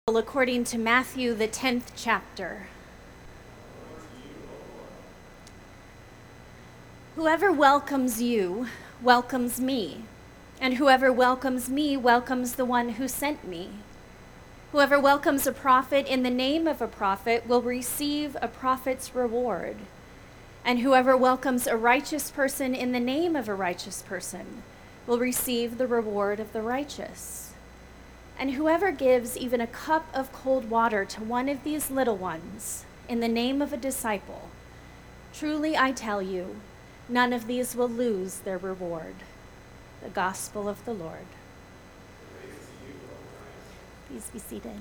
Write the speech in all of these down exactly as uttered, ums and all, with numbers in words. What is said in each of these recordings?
According to Matthew, the tenth chapter. Whoever welcomes you welcomes me, and whoever welcomes me welcomes the one who sent me. Whoever welcomes a prophet in the name of a prophet will receive a prophet's reward, and whoever welcomes a righteous person in the name of a righteous person will receive the reward of the righteous. And whoever gives even a cup of cold water to one of these little ones in the name of a disciple, truly I tell you, none of these will lose their reward. The gospel of the Lord. Please be seated.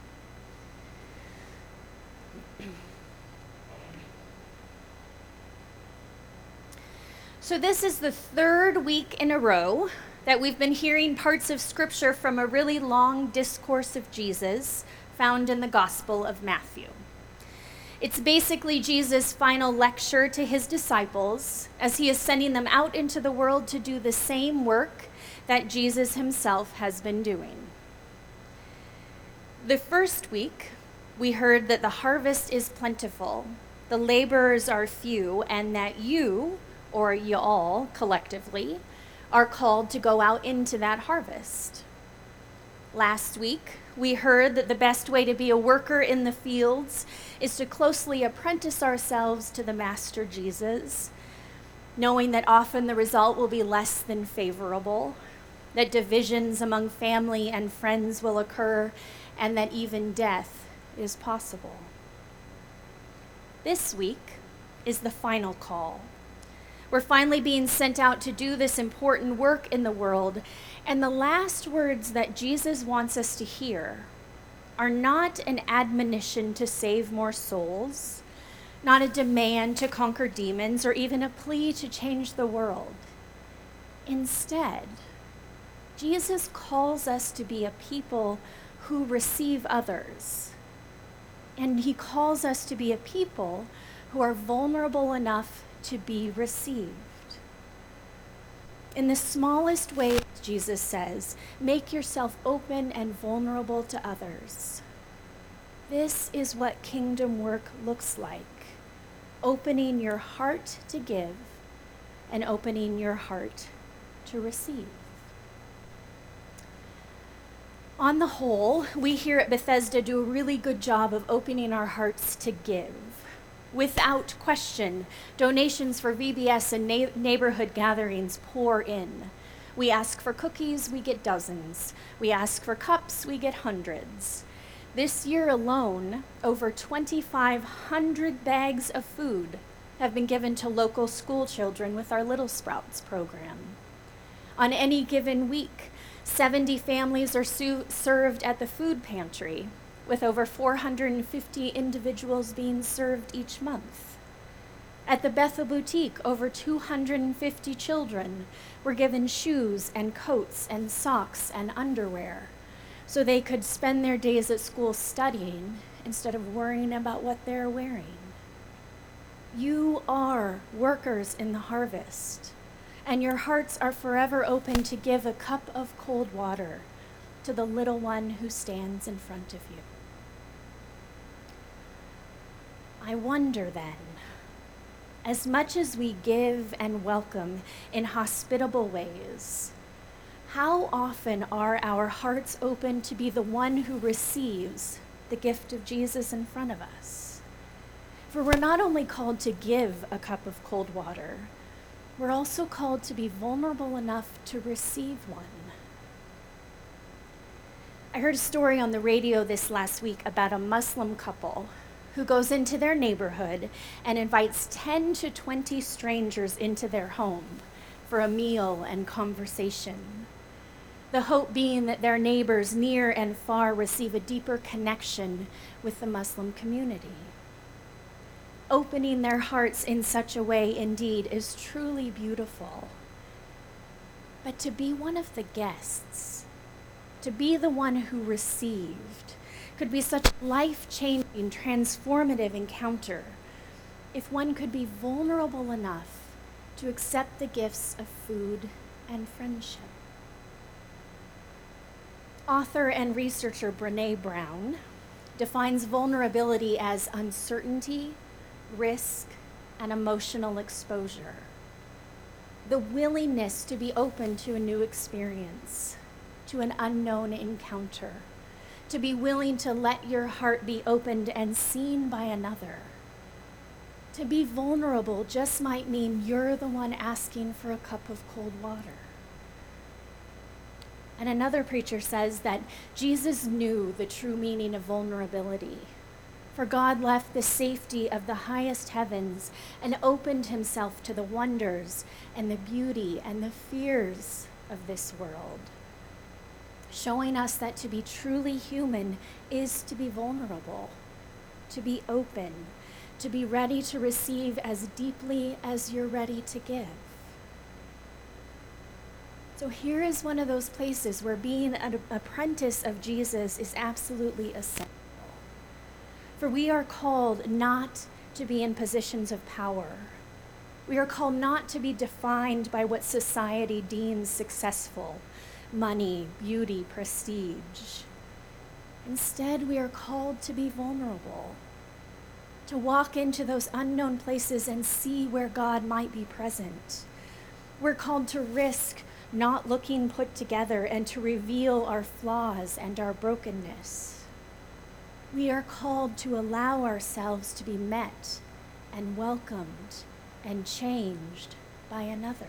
So this is the third week in a row that we've been hearing parts of Scripture from a really long discourse of Jesus found in the Gospel of Matthew. It's basically Jesus' final lecture to his disciples as he is sending them out into the world to do the same work that Jesus himself has been doing. The first week, we heard that the harvest is plentiful, the laborers are few, and that you, or y'all collectively, are called to go out into that harvest. Last week, we heard that the best way to be a worker in the fields is to closely apprentice ourselves to the Master Jesus, knowing that often the result will be less than favorable, that divisions among family and friends will occur, and that even death is possible. This week is the final call. We're finally being sent out to do this important work in the world, and the last words that Jesus wants us to hear are not an admonition to save more souls, not a demand to conquer demons, or even a plea to change the world. Instead, Jesus calls us to be a people who receive others, and he calls us to be a people who are vulnerable enough to be received. In the smallest ways, Jesus says, make yourself open and vulnerable to others. This is what kingdom work looks like, opening your heart to give and opening your heart to receive. On the whole, we here at Bethesda do a really good job of opening our hearts to give. Without question, donations for V B S and na- neighborhood gatherings pour in. We ask for cookies, we get dozens. We ask for cups, we get hundreds. This year alone, over twenty-five hundred bags of food have been given to local school children with our Little Sprouts program. On any given week, seventy families are su- served at the food pantry, with over four hundred fifty individuals being served each month. At the Bethel Boutique, over two hundred fifty children were given shoes and coats and socks and underwear so they could spend their days at school studying instead of worrying about what they're wearing. You are workers in the harvest, and your hearts are forever open to give a cup of cold water to the little one who stands in front of you. I wonder then, as much as we give and welcome in hospitable ways, how often are our hearts open to be the one who receives the gift of Jesus in front of us? For we're not only called to give a cup of cold water, we're also called to be vulnerable enough to receive one. I heard a story on the radio this last week about a Muslim couple who goes into their neighborhood and invites ten to twenty strangers into their home for a meal and conversation. The hope being that their neighbors near and far receive a deeper connection with the Muslim community. Opening their hearts in such a way indeed is truly beautiful. But to be one of the guests, to be the one who received, could be such a life-changing, transformative encounter if one could be vulnerable enough to accept the gifts of food and friendship. Author and researcher Brené Brown defines vulnerability as uncertainty, risk, and emotional exposure. The willingness to be open to a new experience, to an unknown encounter, to be willing to let your heart be opened and seen by another. To be vulnerable just might mean you're the one asking for a cup of cold water. And another preacher says that Jesus knew the true meaning of vulnerability. For God left the safety of the highest heavens and opened himself to the wonders and the beauty and the fears of this world, showing us that to be truly human is to be vulnerable, to be open, to be ready to receive as deeply as you're ready to give. So here is one of those places where being an apprentice of Jesus is absolutely essential. For we are called not to be in positions of power. We are called not to be defined by what society deems successful, money, beauty, prestige. Instead, we are called to be vulnerable, to walk into those unknown places and see where God might be present. We're called to risk not looking put together and to reveal our flaws and our brokenness. We are called to allow ourselves to be met and welcomed and changed by another.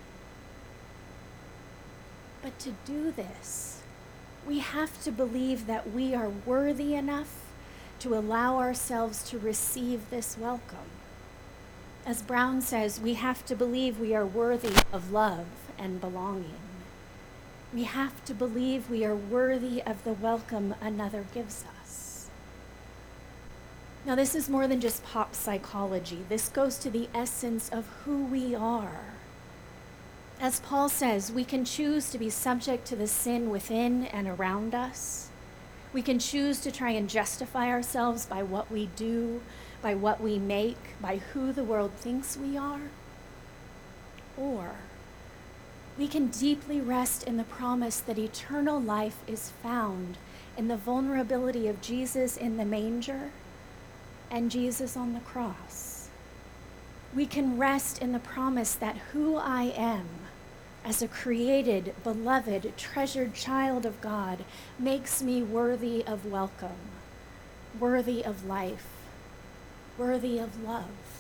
But to do this, we have to believe that we are worthy enough to allow ourselves to receive this welcome. As Brown says, we have to believe we are worthy of love and belonging. We have to believe we are worthy of the welcome another gives us. Now, this is more than just pop psychology. This goes to the essence of who we are. As Paul says, we can choose to be subject to the sin within and around us. We can choose to try and justify ourselves by what we do, by what we make, by who the world thinks we are. Or we can deeply rest in the promise that eternal life is found in the vulnerability of Jesus in the manger and Jesus on the cross. We can rest in the promise that who I am as a created, beloved, treasured child of God makes me worthy of welcome, worthy of life, worthy of love.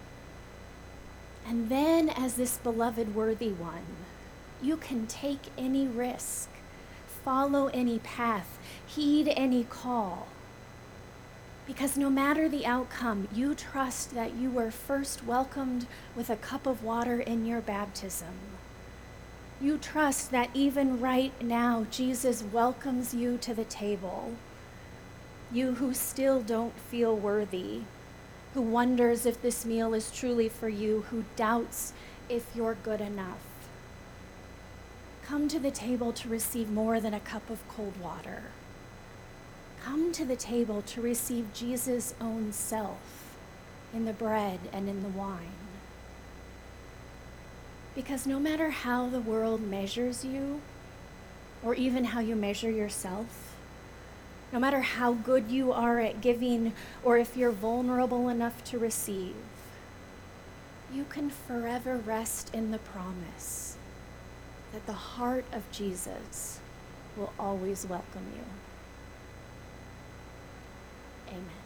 And then as this beloved worthy one, you can take any risk, follow any path, heed any call. Because no matter the outcome, you trust that you were first welcomed with a cup of water in your baptism. You trust that even right now, Jesus welcomes you to the table. You who still don't feel worthy, who wonders if this meal is truly for you, who doubts if you're good enough. Come to the table to receive more than a cup of cold water. Come to the table to receive Jesus' own self in the bread and in the wine. Because no matter how the world measures you, or even how you measure yourself, no matter how good you are at giving, or if you're vulnerable enough to receive, you can forever rest in the promise that the heart of Jesus will always welcome you. Amen.